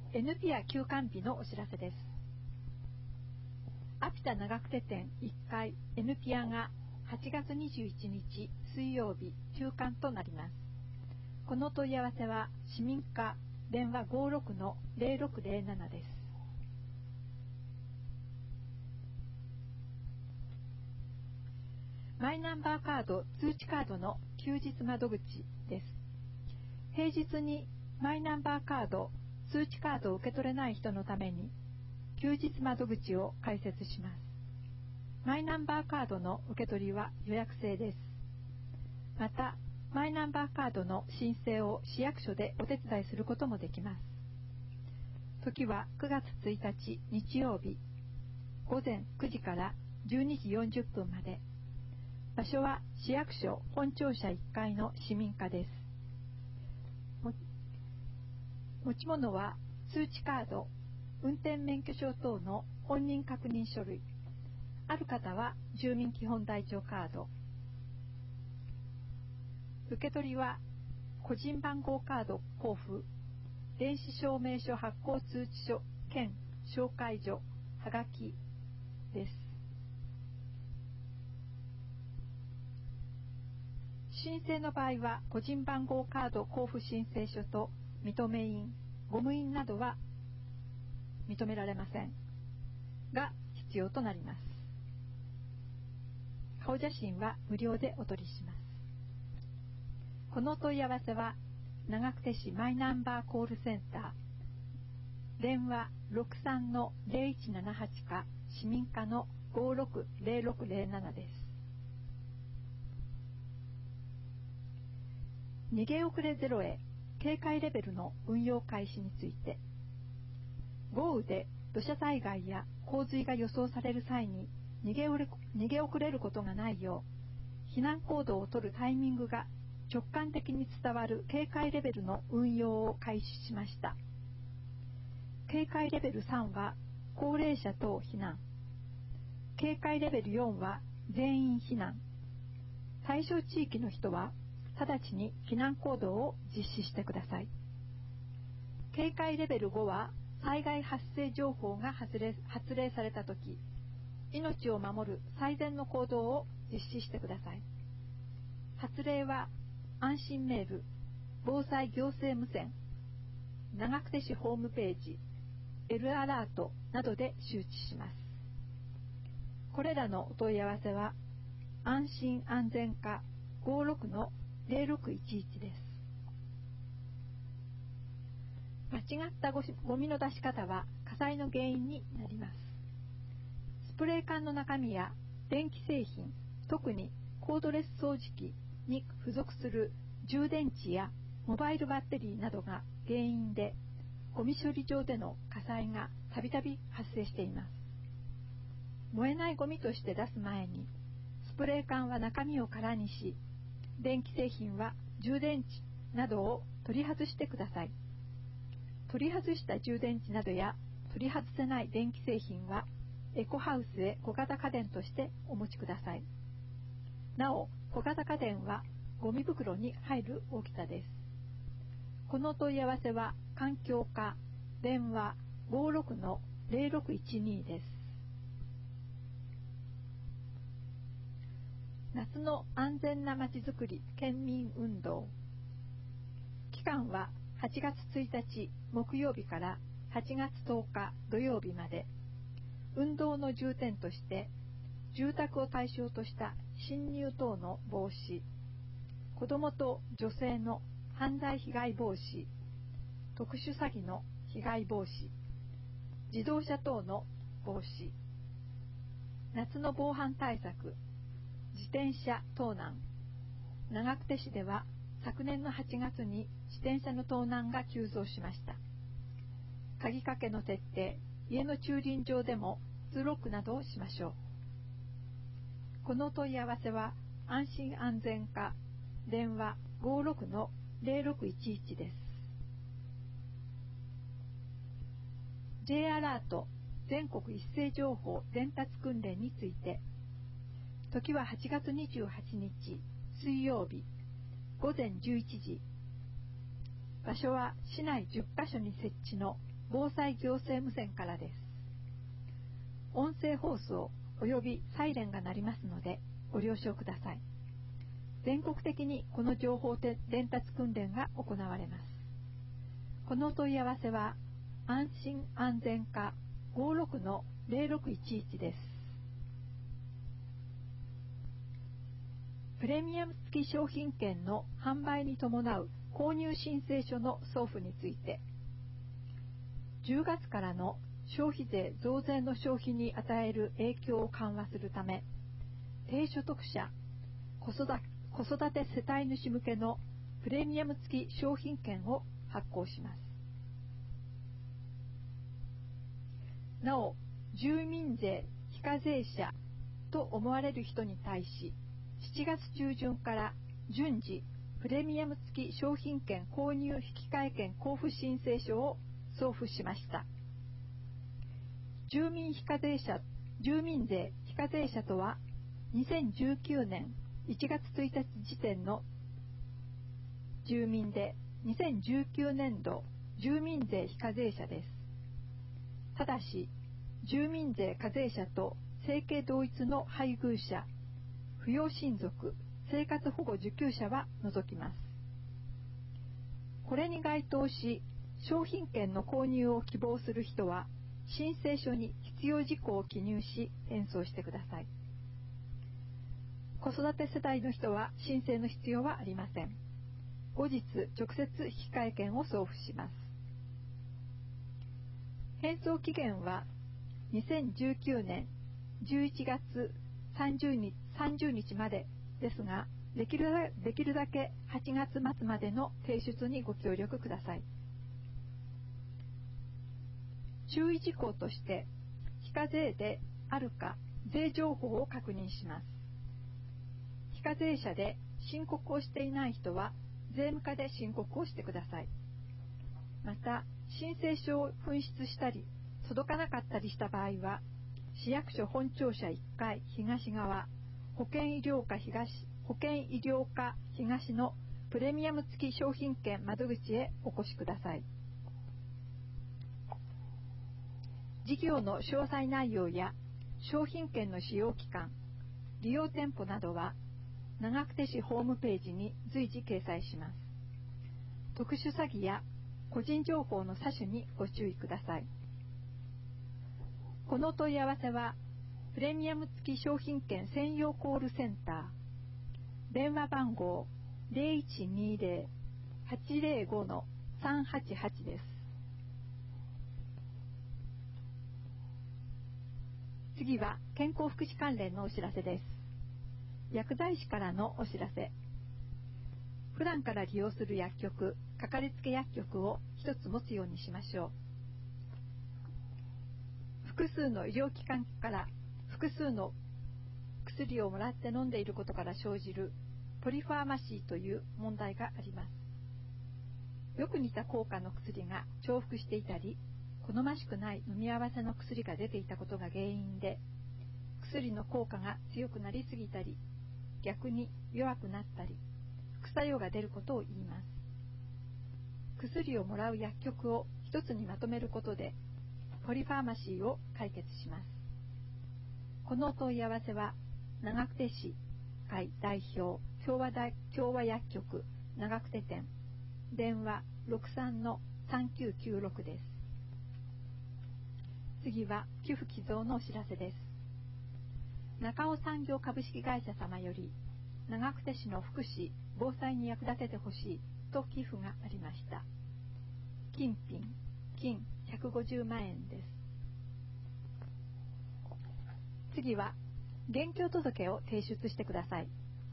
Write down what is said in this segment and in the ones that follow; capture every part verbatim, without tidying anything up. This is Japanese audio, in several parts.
エヌピア休館日のお知らせです。アピタ長久手店いっかい エヌピアがはちがつにじゅういちにち水曜日休館となります。この問い合わせは市民課電話 ごろくのゼロろくゼロなな です。マイナンバーカード通知カードの休日窓口です。平日にマイナンバーカード通知カードを受け取れない人のために休日窓口を開設します。マイナンバーカードの受け取りは予約制です。またマイナンバーカードの申請を市役所でお手伝いすることもできます。時はくがつついたち日曜日ごぜんくじからじゅうにじよんじゅっぷんまで。場所は市役所本庁舎いっかいの市民課です。持ち物は通知カード、運転免許証等の本人確認書類、ある方は住民基本台帳カード。受け取りは個人番号カード交付、電子証明書発行通知書兼紹介状、はがきです。申請の場合は個人番号カード交付申請書と認め印、ゴム印などは認められませんが必要となります。顔写真は無料でお取りします。この問い合わせは長久手市マイナンバーコールセンター電話 ろくさんのゼロいちななはち か市民課のごろくゼロろくゼロななです。逃げ遅れゼロへ警戒レベルの運用開始について、豪雨で土砂災害や洪水が予想される際に逃げ遅れ、逃げ遅れることがないよう避難行動を取るタイミングが直感的に伝わる警戒レベルの運用を開始しました。警戒レベルさんは高齢者等避難、警戒レベルよんは全員避難、対象地域の人は直ちに避難行動を実施してください。警戒レベルごは災害発生情報が発令、発令されたとき、命を守る最善の行動を実施してください。発令は安心メール、防災行政無線、長久手市ホームページ、L アラートなどで周知します。これらのお問い合わせは安心安全課ごろくのゼロろくいちいちです。間違ったゴミの出し方は火災の原因になります。スプレー缶の中身や電気製品、特にコードレス掃除機に付属する充電池やモバイルバッテリーなどが原因でゴミ処理場での火災がたびたび発生しています。燃えないゴミとして出す前にスプレー缶は中身を空にし、電気製品は充電池などを取り外してください。取り外した充電池などや取り外せない電気製品はエコハウスへ小型家電としてお持ちください。なお、小型家電はゴミ袋に入る大きさです。この問い合わせは環境課電話 ごろくのゼロろくいちに です。夏の安全なまちづくり県民運動、期間ははちがつついたち木曜日からはちがつとおか土曜日まで。運動の重点として住宅を対象とした侵入等の防止、子どもと女性の犯罪被害防止、特殊詐欺の被害防止、自動車等の防止、夏の防犯対策、自転車盗難。長久手市では昨年のはちがつに自転車の盗難が急増しました。鍵かけの徹底、家の駐輪場でも通ロックなどをしましょう。この問い合わせは安心安全課電話 ごろくのゼロろくいちいちです。 J アラート全国一斉情報伝達訓練について、時ははちがつにじゅうはちにち水曜日ごぜんじゅういちじ、場所は市内じゅっかしょに設置の防災行政無線からです。音声放送及びサイレンが鳴りますのでご了承ください。全国的にこの情報伝達訓練が行われます。このお問い合わせは安心安全課 ごろくのゼロろくいちいち です。プレミアム付き商品券の販売に伴う購入申請書の送付について、じゅうがつからの消費税増税の消費に与える影響を緩和するため、低所得者、子育て世帯主向けのプレミアム付き商品券を発行します。なお、住民税非課税者と思われる人に対し、しちがつちゅうじゅんから順次プレミアム付き商品券購入引換券交付申請書を送付しました。住民非課税者、住民税非課税者とは、にせんじゅうきゅうねんいちがつついたち時点の住民で、にせんじゅうきゅうねんど住民税非課税者です。ただし、住民税課税者と生計同一の配偶者、扶養親族、生活保護受給者は除きます。これに該当し、商品券の購入を希望する人は、申請書に必要事項を記入し、返送してください。子育て世帯の人は申請の必要はありません。後日、直接引換券を送付します。返送期限はにせんじゅうきゅうねんじゅういちがつさんじゅうにちまでですが、できるだ、できるだけはちがつまつまでの提出にご協力ください。注意事項として、非課税であるか税情報を確認します。非課税者で申告をしていない人は税務課で申告をしてください。また、申請書を紛失したり届かなかったりした場合は、市役所本庁舎いっかい東側保健医療課東保健医療課東のプレミアム付き商品券窓口へお越しください。事業の詳細内容や商品券の使用期間、利用店舗などは長久手市ホームページに随時掲載します。特殊詐欺や個人情報の詐取にご注意ください。この問い合わせはプレミアム付き商品券専用コールセンター、電話番号 ゼロいちにゼロ はちゼロご のさんはちはちです。次は健康福祉関連のお知らせです。薬剤師からのお知らせ。普段から利用する薬局、かかりつけ薬局を一つ持つようにしましょう。複数の医療機関から複数の薬をもらって飲んでいることから生じるポリファーマシーという問題があります。よく似た効果の薬が重複していたり、好ましくない飲み合わせの薬が出ていたことが原因で、薬の効果が強くなりすぎたり、逆に弱くなったり、副作用が出ることを言います。薬をもらう薬局を一つにまとめることで、ポリファーマシーを解決します。このお問い合わせは、長久手市会代表共和大共和薬局長久手店、電話 ろくさんのさんきゅうきゅうろく です。次は寄付寄贈のお知らせです。中尾産業株式会社様より、長久手市の福祉・防災に役立ててほしいと寄付がありました。金品、金ひゃくごじゅうまんえんです。次は、現況届を提出してください。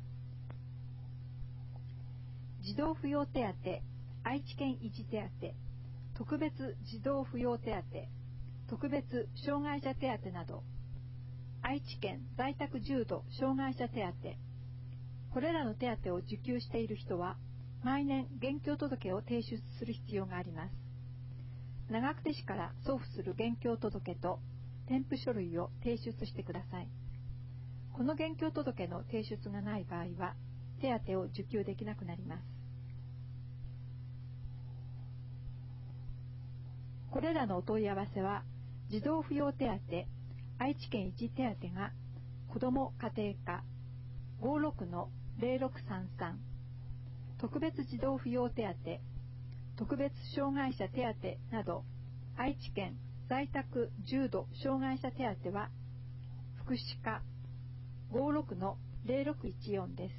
児童扶養手当、愛知県維持手当、特別児童扶養手当、特別障害者手当など、愛知県在宅重度障害者手当、これらの手当を受給している人は、毎年現況届を提出する必要があります。長久手市から送付する現況届と添付書類を提出してください。この現況届の提出がない場合は、手当を受給できなくなります。 これらのお問い合わせは、児童扶養手当愛知県一手当が子ども家庭課 ごろくのゼロろくさんさん、特別児童扶養手当、特別障害者手当など、愛知県在宅重度障害者手当は福祉課 ごろくのゼロろくいちよん です。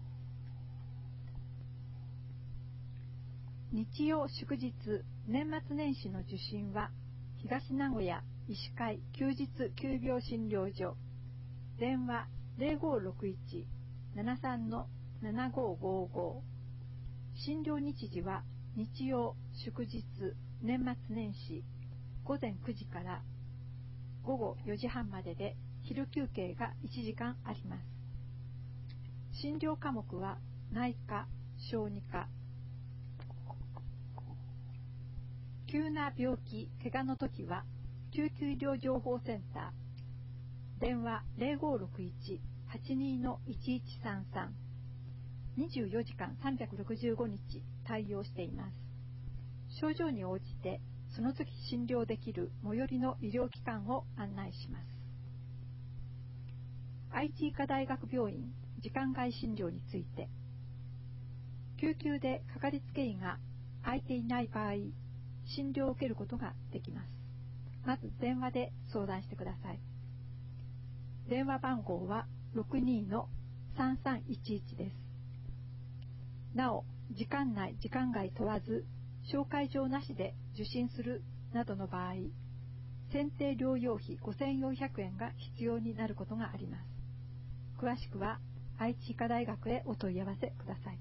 日曜祝日年末年始の受診は東名古屋医師会休日急病診療所、電話ゼロごろくいち ななさんのななごごご、診療日時は日曜祝日年末年始午前くじから午後よじはんまでで、昼休憩がいちじかんあります。診療科目は内科、小児科。急な病気、怪我の時は救急医療情報センター、電話ゼロごろくいち はちにのいちいちさんさん、にじゅうよじかんさんびゃくろくじゅうごにち対応しています。症状に応じてその時診療できる最寄りの医療機関を案内します。愛知医科大学病院時間外診療について、救急でかかりつけ医が空いていない場合、診療を受けることができます。まず電話で相談してください。電話番号は ろくにのさんさんいちいち です。なお、時間内時間外問わず紹介状なしで受診するなどの場合、選定療養費ごせんよんひゃくえんが必要になることがあります。詳しくは愛知医科大学へお問い合わせください。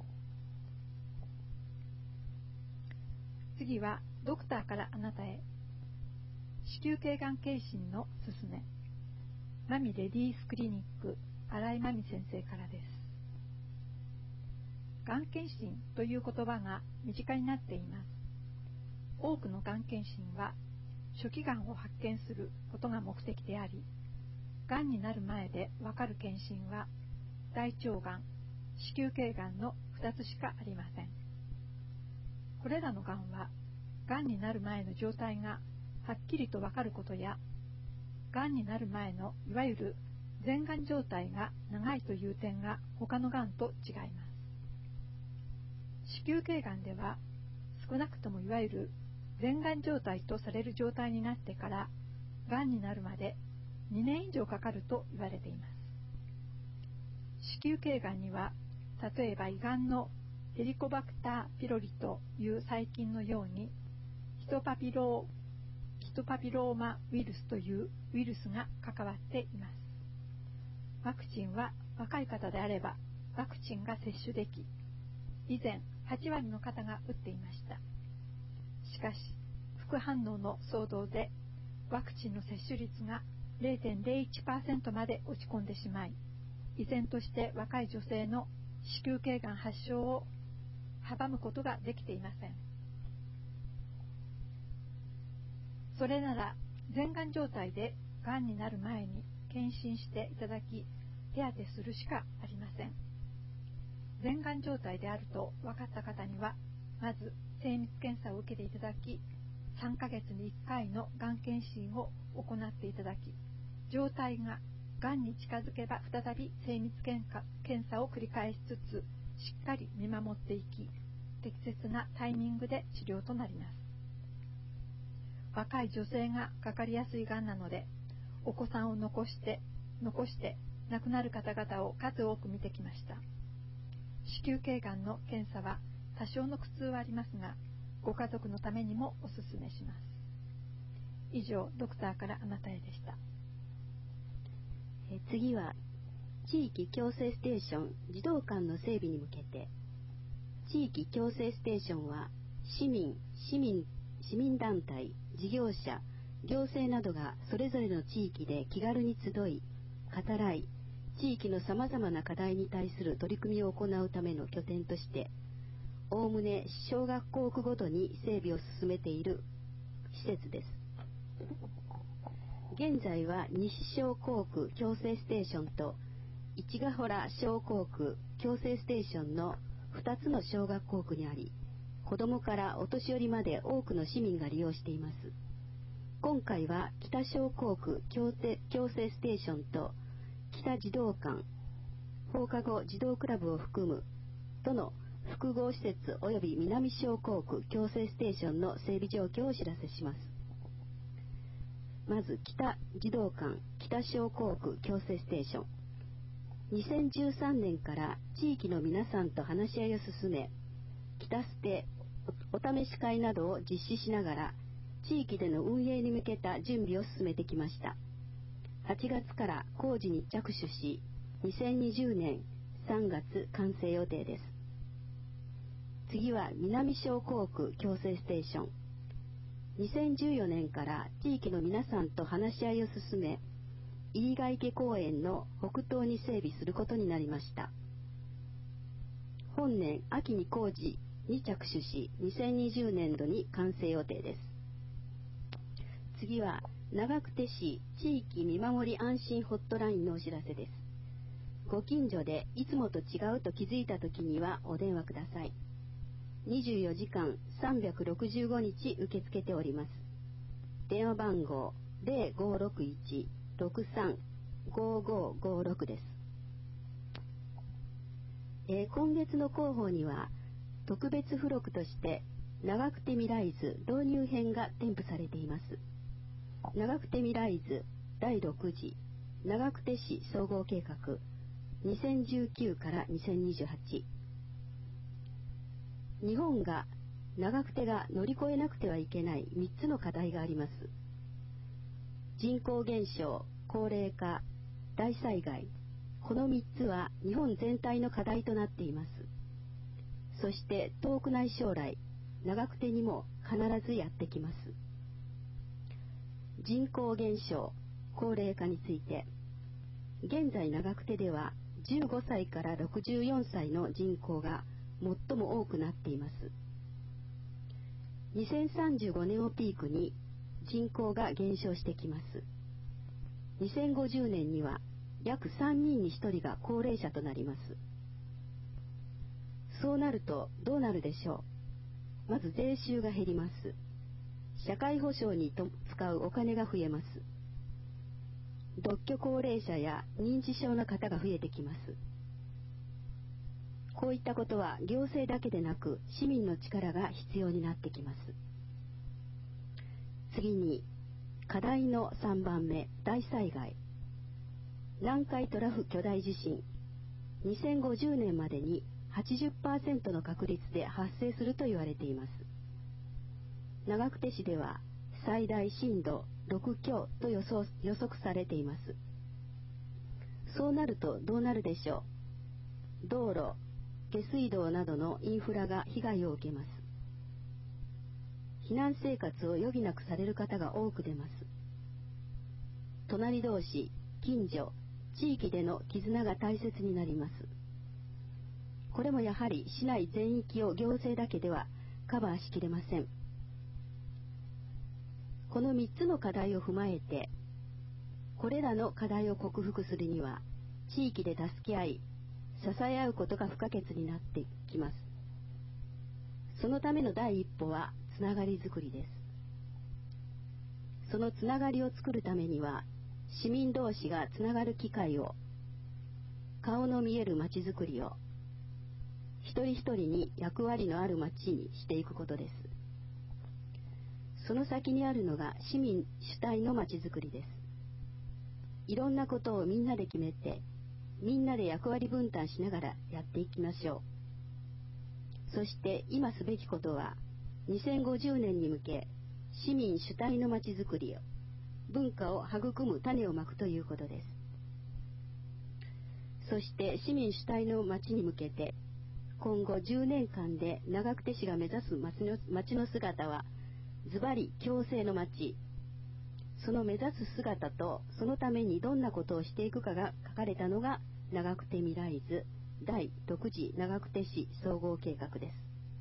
次はドクターからあなたへ、子宮頸がん検診のすすめ、マミレディースクリニック新井真美先生からです。がん検診という言葉が身近になっています。多くのがん検診は初期がんを発見することが目的であり、がんになる前でわかる検診は大腸がん、子宮頸がんのふたつしかありません。これらのがんは、がんになる前の状態がはっきりとわかることや、がんになる前のいわゆる前がん状態が長いという点が他のがんと違います。子宮頸がんでは、少なくともいわゆる前がん状態とされる状態になってから、がんになるまでにねん以上かかると言われています。子宮頸がんには、例えば胃がんのヘリコバクターピロリという細菌のようにヒトパピロー、ヒトパピローマウイルスというウイルスが関わっています。ワクチンは若い方であればワクチンが接種でき、以前はちわりの方が打っていました。しかし副反応の騒動でワクチンの接種率が ゼロてんゼロいちパーセント まで落ち込んでしまい、依然として若い女性の子宮頸がん発症を阻むことができていません。それなら前がん状態でがんになる前に検診していただき、手当てするしかありません。前がん状態であると分かった方には、まず精密検査を受けていただき、さんかげつにいっかいのがん検診を行っていただき、状態ががんに近づけば再び精密検査を繰り返しつつ、しっかり見守っていき、適切なタイミングで治療となります。若い女性がかかりやすいがんなので、お子さんを残して残して亡くなる方々を数多く見てきました。子宮頸がんの検査は多少の苦痛はありますが、ご家族のためにもお勧めします。以上、ドクターからあなたへでした。 え次は地域共生ステーション児童館の整備に向けて、地域共生ステーションは市民、市民、市民団体、事業者、行政などがそれぞれの地域で気軽に集い、語らい、地域のさまざまな課題に対する取り組みを行うための拠点として、おおむね小学校区ごとに整備を進めている施設です。現在は西小校区共生ステーションと市ヶ原小校区共生ステーションのふたつの小学校区にあり、 子供からお年寄りまで多くの市民が利用しています。今回は北小工区矯正ステーションと北児童館、放課後児童クラブを含むとの複合施設及び南小工区矯正ステーションの整備状況をお知らせします。まず北児童館北小工区矯正ステーション、にせんじゅうさんねんから地域の皆さんと話し合いを進め、北ステお試し会などを実施しながら地域での運営に向けた準備を進めてきました。はちがつから工事に着手し、にせんにじゅうねんさんがつ完成予定です。次は南小工区矯正ステーション、にせんじゅうよねんから地域の皆さんと話し合いを進め、飯ヶ池公園の北東に整備することになりました。本年秋に工事に着手し、にせんにじゅうねんどに完成予定です。次は長久手市地域見守り安心ホットラインのお知らせです。ご近所でいつもと違うと気づいたときにはお電話ください。にじゅうよじかんさんびゃくろくじゅうごにち受け付けております。電話番号 ゼロごろくいち ろくさん ごごごろく です。えー、今月の広報には特別付録として長久手未来図導入編が添付されています。長久手未来図だいろく次長久手市総合計画にせんじゅうきゅうからにせんにじゅうはち、日本が長久手が乗り越えなくてはいけないみっつの課題があります。人口減少、高齢化、大災害、このみっつは日本全体の課題となっています。そして遠くない将来、長久手にも必ずやってきます。人口減少、高齢化について、現在長久手ではじゅうごさいからろくじゅうよんさいの人口が最も多くなっています。にせんさんじゅうごねんをピークに人口が減少してきます。にせんごじゅうねんには約さんにんにひとりが高齢者となります。そうなるとどうなるでしょう。まず税収が減ります。社会保障にと使うお金が増えます。独居高齢者や認知症の方が増えてきます。こういったことは行政だけでなく市民の力が必要になってきます。次に課題のさんばんめ、大災害。南海トラフ巨大地震、にせんごじゅうねんまでに はちじゅっパーセント の確率で発生すると言われています。長久手市では最大震度ろくきょうと予想予測されています。そうなるとどうなるでしょう。道路、下水道などのインフラが被害を受けます。避難生活を余儀なくされる方が多く出ます。隣同士、近所、地域での絆が大切になります。これもやはり市内全域を行政だけではカバーしきれません。このみっつの課題を踏まえて、これらの課題を克服するには地域で助け合い、支え合うことが不可欠になってきます。そのための第一歩はつながりづくりです。そのつながりを作るためには、市民同士がつながる機会を、顔の見えるまちづくりを、一人一人に役割のあるまちにしていくことです。その先にあるのが市民主体のまちづくりです。いろんなことをみんなで決めて、みんなで役割分担しながらやっていきましょう。そして今すべきことは、にせんごじゅうねんに向け、市民主体のまちづくりを、文化を育む種をまくということです。そして市民主体のまちに向けて、今後じゅうねんかんで長久手市が目指すまちの、まちの姿は、ズバリ共生のまち。その目指す姿とそのためにどんなことをしていくかが書かれたのが長久手未来図だいろく次長久手市総合計画です。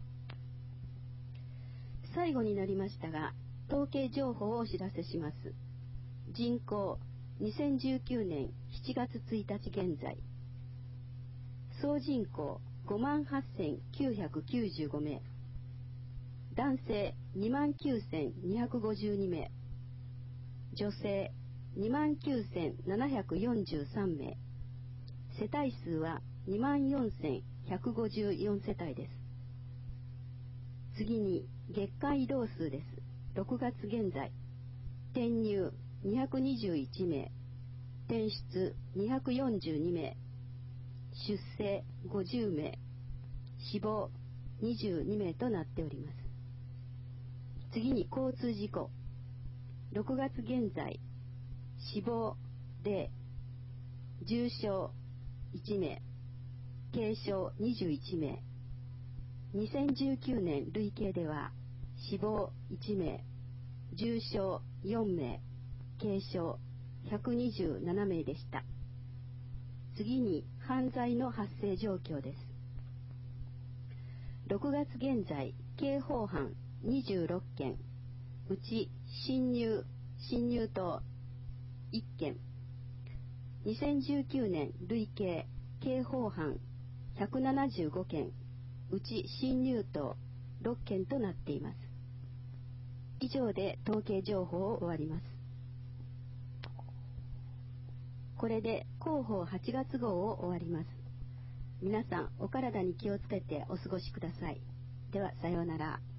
最後になりましたが、統計情報をお知らせします。人口にせんじゅうきゅうねんしちがつついたち現在、総人口ごまんはっせんきゅうひゃくきゅうじゅうごめい、 男性にまんきゅうせんにひゃくごじゅうにめい、女性にまんきゅうせんななひゃくよんじゅうさんめい、世帯数はにまんよんせんひゃくごじゅうよん世帯です。次に月間移動数です。ろくがつ現在、転入にひゃくにじゅういちめい、転出にひゃくよんじゅうにめい、出生ごじゅうめい、死亡にじゅうにめいとなっております。次に交通事故、ろくがつ現在、死亡ゼロ、重傷いちめい、軽傷にじゅういちめい、にせんじゅうきゅうねん累計では死亡いちめい、重傷よんめい、軽傷ひゃくにじゅうななめいでした。次に犯罪の発生状況です。ろくがつ現在、刑法犯にじゅうろっけん、うち侵入、侵入等いっけん、にせんじゅうきゅうねん累計刑法犯ひゃくななじゅうごけん、うち侵入等ろっけんとなっています。以上で統計情報を終わります。これで広報はちがつ号を終わります。皆さんお体に気をつけてお過ごしください。ではさようなら。